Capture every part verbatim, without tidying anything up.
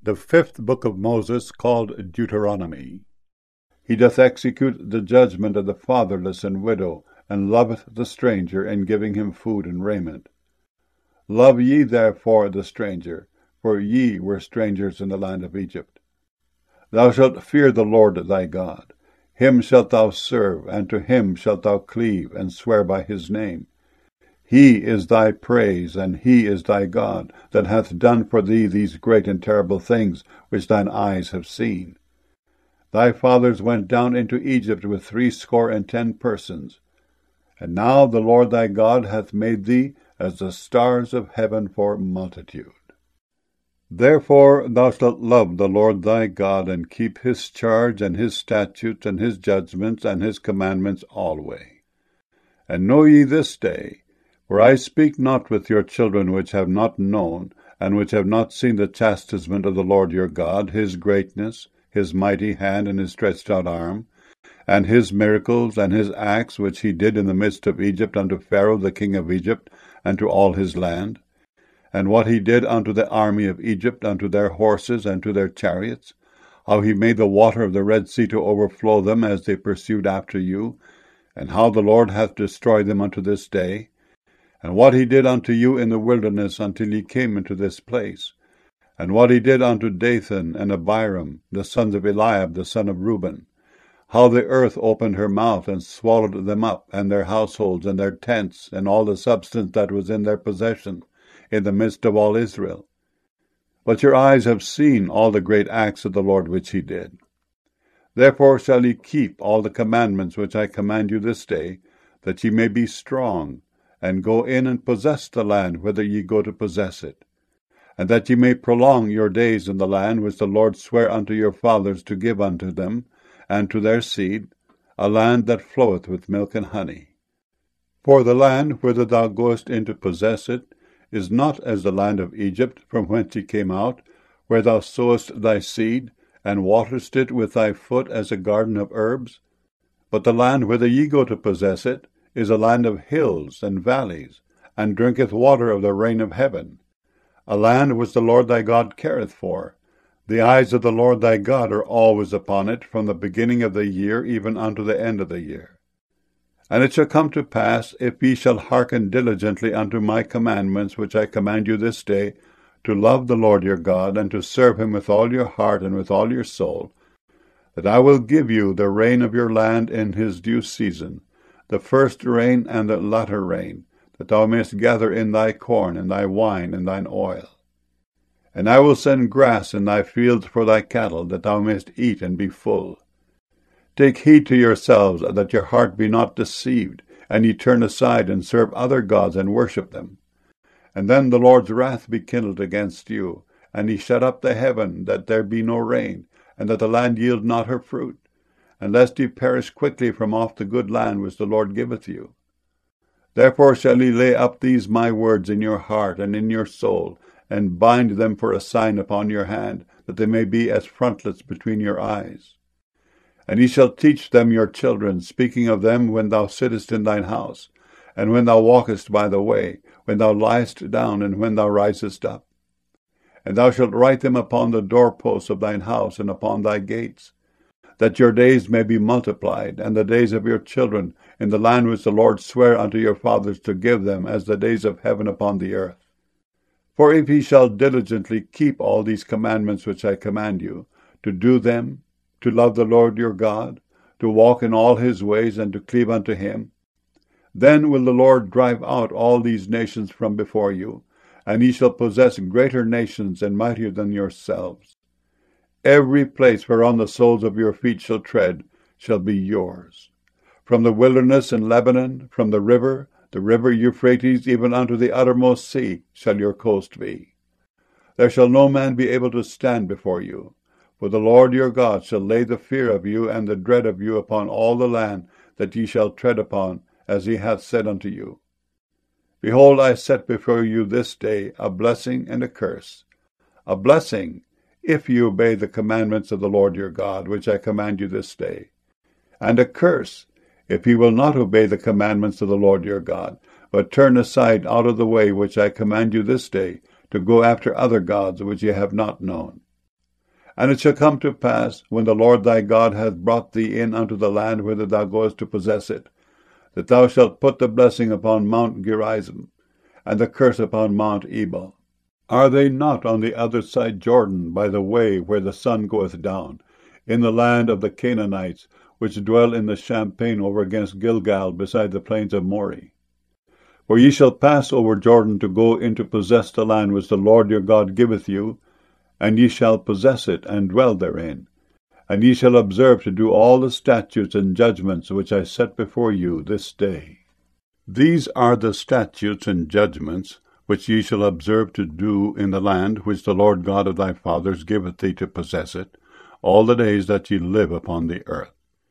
The fifth book of Moses, called Deuteronomy. He doth execute the judgment of the fatherless and widow, and loveth the stranger, in giving him food and raiment. Love ye therefore the stranger, for ye were strangers in the land of Egypt. Thou shalt fear the Lord thy God. Him shalt thou serve, and to him shalt thou cleave, and swear by his name. He is thy praise, and he is thy God, that hath done for thee these great and terrible things which thine eyes have seen. Thy fathers went down into Egypt with threescore and ten persons. And now the Lord thy God hath made thee as the stars of heaven for multitude. Therefore thou shalt love the Lord thy God, and keep his charge, and his statutes, and his judgments, and his commandments alway. And know ye this day, for I speak not with your children which have not known, and which have not seen the chastisement of the Lord your God, his greatness, his mighty hand, and his stretched out arm, and his miracles, and his acts which he did in the midst of Egypt unto Pharaoh the king of Egypt, and to all his land, and what he did unto the army of Egypt, unto their horses, and to their chariots, how he made the water of the Red Sea to overflow them as they pursued after you, and how the Lord hath destroyed them unto this day, and what he did unto you in the wilderness until ye came into this place, and what he did unto Dathan and Abiram, the sons of Eliab, the son of Reuben, how the earth opened her mouth and swallowed them up, and their households, and their tents, and all the substance that was in their possession, in the midst of all Israel. But your eyes have seen all the great acts of the Lord which he did. Therefore shall ye keep all the commandments which I command you this day, that ye may be strong, and go in and possess the land whither ye go to possess it, and that ye may prolong your days in the land which the Lord sware unto your fathers to give unto them, and to their seed, a land that floweth with milk and honey. For the land whither thou goest in to possess it is not as the land of Egypt, from whence ye came out, where thou sowest thy seed, and waterest it with thy foot as a garden of herbs. But the land whither ye go to possess it is a land of hills and valleys, and drinketh water of the rain of heaven, a land which the Lord thy God careth for. The eyes of the Lord thy God are always upon it, from the beginning of the year even unto the end of the year. And it shall come to pass, if ye shall hearken diligently unto my commandments which I command you this day, to love the Lord your God, and to serve him with all your heart and with all your soul, that I will give you the rain of your land in his due season, the first rain and the latter rain, that thou mayest gather in thy corn, and thy wine, and thine oil. And I will send grass in thy fields for thy cattle, that thou mayest eat and be full. Take heed to yourselves, that your heart be not deceived, and ye turn aside and serve other gods and worship them. And then the Lord's wrath be kindled against you, and he shut up the heaven, that there be no rain, and that the land yield not her fruit, and lest ye perish quickly from off the good land which the Lord giveth you. Therefore shall ye lay up these my words in your heart and in your soul, and bind them for a sign upon your hand, that they may be as frontlets between your eyes. And ye shall teach them your children, speaking of them when thou sittest in thine house, and when thou walkest by the way, when thou liest down, and when thou risest up. And thou shalt write them upon the doorposts of thine house and upon thy gates, that your days may be multiplied, and the days of your children, in the land which the Lord sware unto your fathers to give them, as the days of heaven upon the earth. For if ye shall diligently keep all these commandments which I command you, to do them, to love the Lord your God, to walk in all his ways, and to cleave unto him, then will the Lord drive out all these nations from before you, and ye shall possess greater nations and mightier than yourselves. Every place whereon the soles of your feet shall tread shall be yours. From the wilderness in Lebanon, from the river, the river Euphrates, even unto the uttermost sea, shall your coast be. There shall no man be able to stand before you, for the Lord your God shall lay the fear of you and the dread of you upon all the land that ye shall tread upon, as he hath said unto you. Behold, I set before you this day a blessing and a curse. A blessing, if ye obey the commandments of the Lord your God, which I command you this day, and a curse, if ye will not obey the commandments of the Lord your God, but turn aside out of the way which I command you this day, to go after other gods which ye have not known. And it shall come to pass, when the Lord thy God hath brought thee in unto the land whither thou goest to possess it, that thou shalt put the blessing upon Mount Gerizim, and the curse upon Mount Ebal. Are they not on the other side Jordan, by the way where the sun goeth down, in the land of the Canaanites, which dwell in the champaign over against Gilgal, beside the plains of Moreh? For ye shall pass over Jordan to go in to possess the land which the Lord your God giveth you, and ye shall possess it, and dwell therein. And ye shall observe to do all the statutes and judgments which I set before you this day. These are the statutes and judgments which ye shall observe to do in the land which the Lord God of thy fathers giveth thee to possess it, all the days that ye live upon the earth.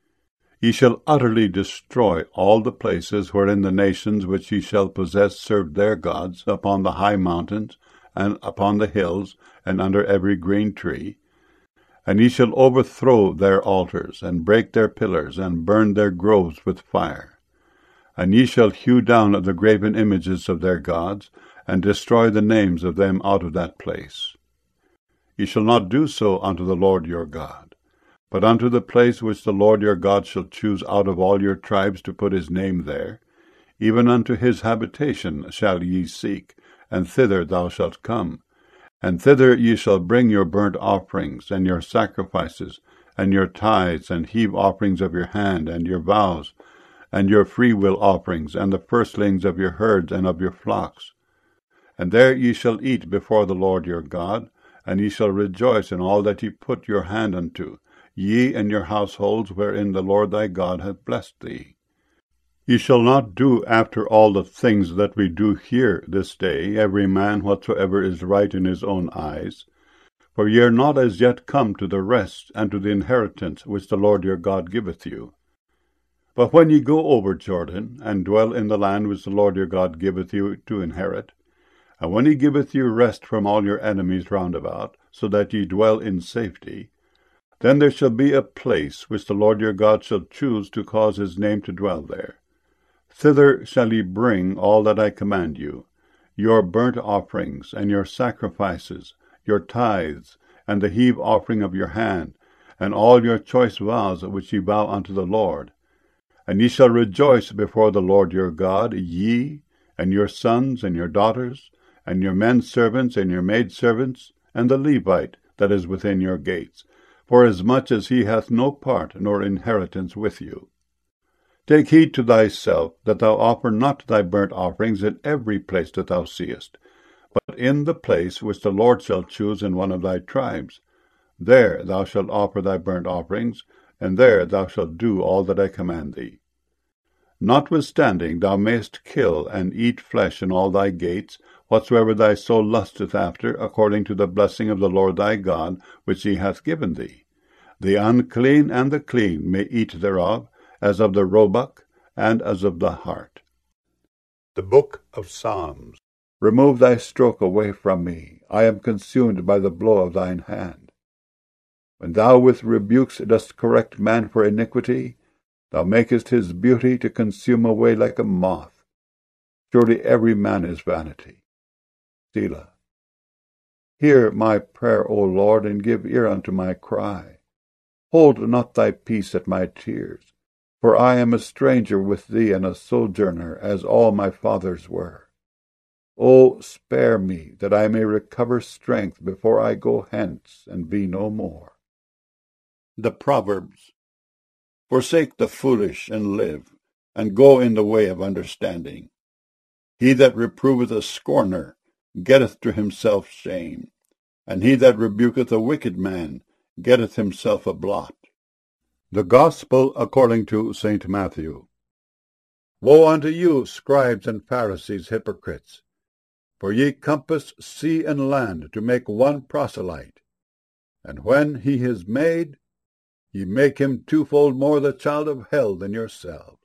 Ye shall utterly destroy all the places wherein the nations which ye shall possess serve their gods, upon the high mountains, and upon the hills, and under every green tree. And ye shall overthrow their altars, and break their pillars, and burn their groves with fire. And ye shall hew down the graven images of their gods, and destroy the names of them out of that place. Ye shall not do so unto the Lord your God, but unto the place which the Lord your God shall choose out of all your tribes to put his name there, even unto his habitation shall ye seek, and thither thou shalt come. And thither ye shall bring your burnt offerings, and your sacrifices, and your tithes, and heave offerings of your hand, and your vows, and your freewill offerings, and the firstlings of your herds and of your flocks. And there ye shall eat before the Lord your God, and ye shall rejoice in all that ye put your hand unto, ye and your households wherein the Lord thy God hath blessed thee. Ye shall not do after all the things that we do here this day, every man whatsoever is right in his own eyes. For ye are not as yet come to the rest and to the inheritance which the Lord your God giveth you. But when ye go over Jordan, and dwell in the land which the Lord your God giveth you to inherit, and when he giveth you rest from all your enemies round about, so that ye dwell in safety, then there shall be a place which the Lord your God shall choose to cause his name to dwell there. Thither shall ye bring all that I command you, your burnt offerings, and your sacrifices, your tithes, and the heave offering of your hand, and all your choice vows which ye vow unto the Lord. And ye shall rejoice before the Lord your God, ye, and your sons, and your daughters, and your men servants, and your maidservants, and the Levite that is within your gates, forasmuch as he hath no part nor inheritance with you. Take heed to thyself, that thou offer not thy burnt offerings in every place that thou seest, but in the place which the Lord shall choose in one of thy tribes. There thou shalt offer thy burnt offerings, and there thou shalt do all that I command thee. Notwithstanding thou mayst kill and eat flesh in all thy gates, whatsoever thy soul lusteth after, according to the blessing of the Lord thy God, which he hath given thee. The unclean and the clean may eat thereof, as of the roebuck, and as of the hart. The Book of Psalms. Remove thy stroke away from me. I am consumed by the blow of thine hand. When thou with rebukes dost correct man for iniquity, thou makest his beauty to consume away like a moth. Surely every man is vanity. Selah. Hear my prayer, O Lord, and give ear unto my cry. Hold not thy peace at my tears. For I am a stranger with thee, and a sojourner, as all my fathers were. O spare me, that I may recover strength before I go hence, and be no more. The Proverbs. Forsake the foolish, and live, and go in the way of understanding. He that reproveth a scorner getteth to himself shame, and he that rebuketh a wicked man getteth himself a blot. The Gospel according to Saint Matthew. Woe unto you, scribes and Pharisees, hypocrites! For ye compass sea and land to make one proselyte, and when he is made, ye make him twofold more the child of hell than yourselves.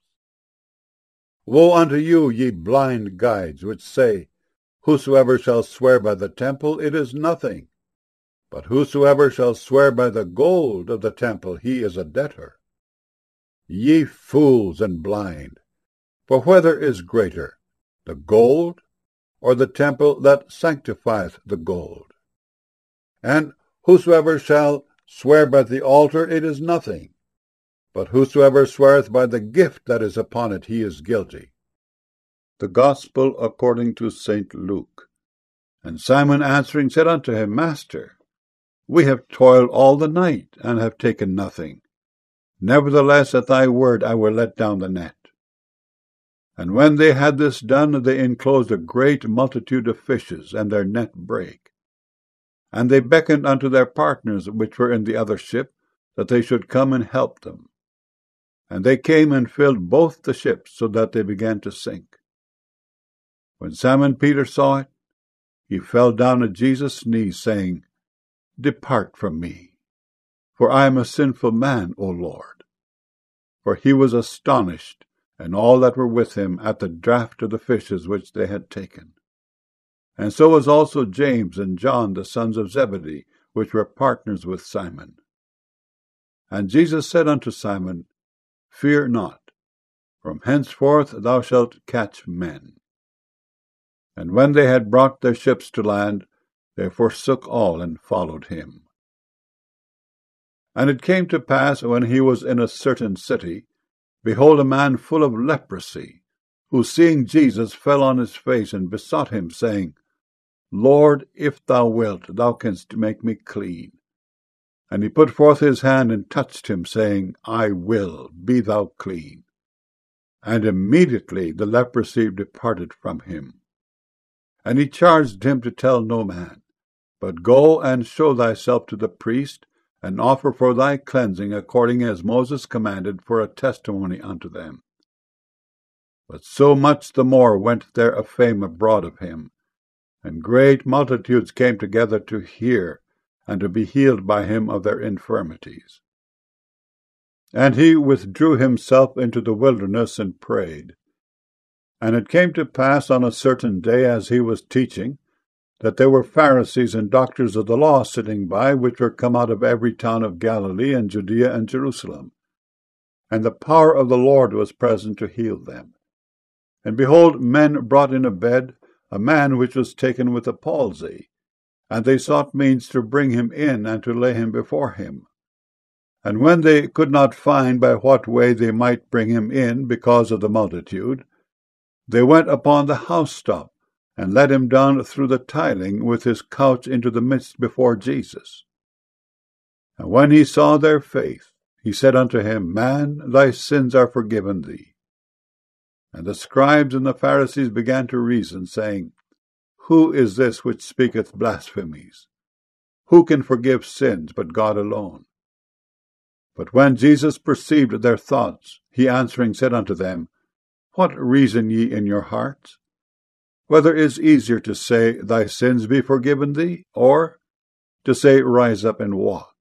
Woe unto you, ye blind guides, which say, Whosoever shall swear by the temple, it is nothing. But whosoever shall swear by the gold of the temple, he is a debtor. Ye fools and blind! For whether is greater, the gold, or the temple that sanctifieth the gold? And whosoever shall swear by the altar, it is nothing. But whosoever sweareth by the gift that is upon it, he is guilty. The Gospel according to Saint Luke. And Simon answering said unto him, Master, we have toiled all the night, and have taken nothing. Nevertheless, at thy word I will let down the net. And when they had this done, they enclosed a great multitude of fishes, and their net brake. And they beckoned unto their partners which were in the other ship, that they should come and help them. And they came and filled both the ships, so that they began to sink. When Simon Peter saw it, he fell down at Jesus' knees, saying, Depart from me, for I am a sinful man, O Lord. For he was astonished, and all that were with him, at the draught of the fishes which they had taken. And so was also James and John, the sons of Zebedee, which were partners with Simon. And Jesus said unto Simon, Fear not, from henceforth thou shalt catch men. And when they had brought their ships to land, they forsook all and followed him. And it came to pass, when he was in a certain city, behold, a man full of leprosy, who seeing Jesus fell on his face and besought him, saying, Lord, if thou wilt, thou canst make me clean. And he put forth his hand and touched him, saying, I will, be thou clean. And immediately the leprosy departed from him. And he charged him to tell no man, but go and show thyself to the priest, and offer for thy cleansing according as Moses commanded, for a testimony unto them. But so much the more went there a fame abroad of him, and great multitudes came together to hear, and to be healed by him of their infirmities. And he withdrew himself into the wilderness and prayed. And it came to pass on a certain day, as he was teaching, that there were Pharisees and doctors of the law sitting by, which were come out of every town of Galilee and Judea and Jerusalem. And the power of the Lord was present to heal them. And behold, men brought in a bed a man which was taken with a palsy, and they sought means to bring him in and to lay him before him. And when they could not find by what way they might bring him in because of the multitude, they went upon the housetop, and let him down through the tiling with his couch into the midst before Jesus. And when he saw their faith, he said unto him, Man, thy sins are forgiven thee. And the scribes and the Pharisees began to reason, saying, Who is this which speaketh blasphemies? Who can forgive sins but God alone? But when Jesus perceived their thoughts, he answering said unto them, What reason ye in your hearts? Whether it is easier to say, Thy sins be forgiven thee, or to say, Rise up and walk?